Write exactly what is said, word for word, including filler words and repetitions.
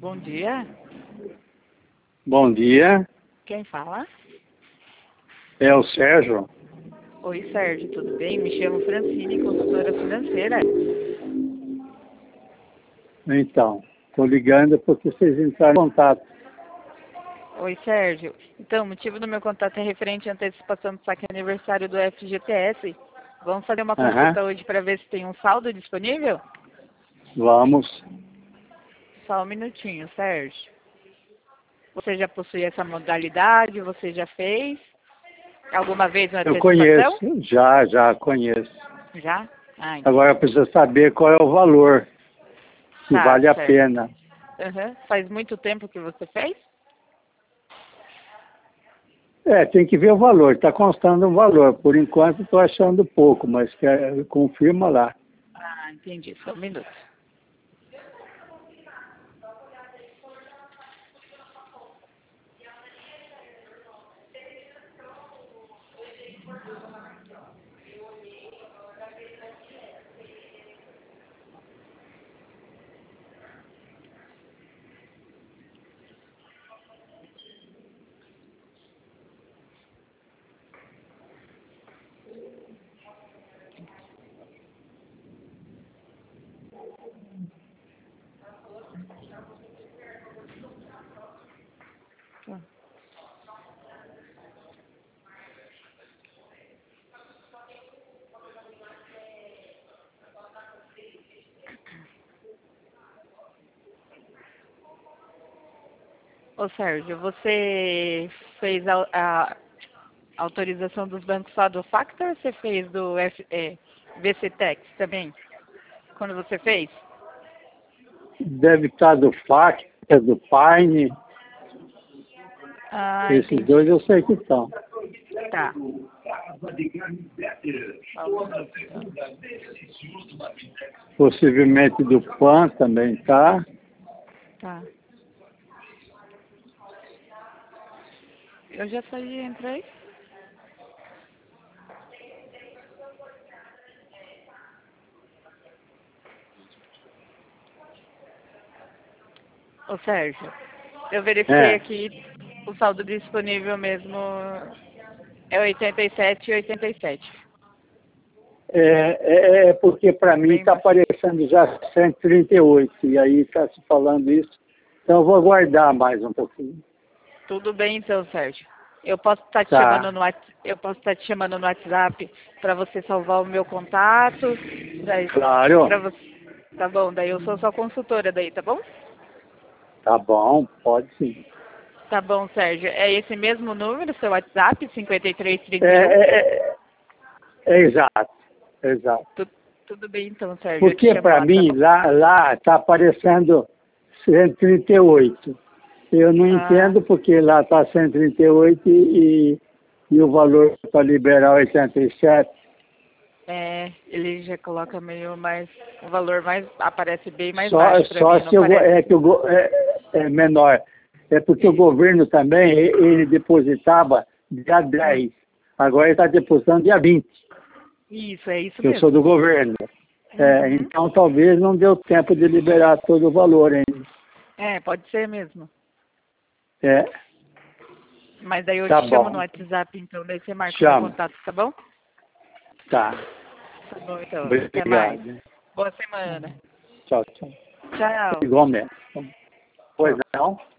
Bom dia. Bom dia, Quem fala? é o Sérgio. Oi, Sérgio, tudo bem? Me chamo Francine, consultora financeira. Então, estou ligando porque vocês entraram em contato. Oi, Sérgio. Então, o motivo do meu contato é referente à antecipação do saque aniversário do F G T S. Vamos fazer uma Aham, consulta hoje para ver se tem um saldo disponível? vamos. Só um minutinho, Sérgio. Você já possui essa modalidade? Você já fez alguma vez uma Eu antecipação? conheço, já, já conheço. Já? Ah, Agora entendi. precisa saber qual é o valor, se Tá, vale a certo. pena. Aham. Faz muito tempo que você fez? É, tem que ver o valor, está constando um valor. Por enquanto estou achando pouco, mas quer, confirma lá. Ah, entendi. Só um minuto. Ô, Sérgio, você fez a, a autorização dos bancos só do Factor ou você fez do F, é, V C Tex também? Quando você fez? Deve estar do F A C, do Pine, Ah, esses dois entendi. eu sei que estão. Tá. Só um minuto, então. Possivelmente do P A N também está. Tá. Eu já saí e entrei. Ô, Sérgio, eu verifiquei É. aqui o saldo disponível mesmo é oitenta e sete e oitenta e sete. É, é, é porque para mim Bem está baixo. aparecendo já cento e trinta e oito, e aí está se falando isso. Então eu vou aguardar mais um pouquinho. Tudo bem então, Sérgio. Eu posso estar te chamando Tá, no Whats- eu posso estar te chamando no WhatsApp para você salvar o meu contato, para claro. você. Tá bom? Daí eu sou sua consultora daí, tá bom? Tá bom, pode sim. Tá bom, Sérgio. É esse mesmo número, seu WhatsApp, cinquenta e três É, trinta e um? é, é, é exato, exato. Tu- tudo bem então, Sérgio. Eu te Porque chamo para lá, tá mim bom? lá lá está aparecendo cento e trinta e oito. Eu não Ah, entendo porque lá está cento e trinta e oito e, e, e o valor para liberar oitenta e sete. é, ele já coloca meio mais, o valor mais, aparece bem mais Só, baixo para só mim, não se eu, go- parece? é que o go- é, é menor. É porque o Isso. governo também, e- ele depositava dia Hum. dez. Agora ele está depositando dia vinte, Isso, é isso que eu sou mesmo. do governo. É, Uhum. então talvez não deu tempo de liberar todo o valor ainda. É, pode ser mesmo. É, Mas daí eu tá te chamo no bom. WhatsApp, então, daí você marca o meu Chama. contato, tá bom? Tá. Tá bom, então. Até mais. Obrigado. Boa semana. Tchau, tchau. Tchau. Igualmente. Pois Tchau. não?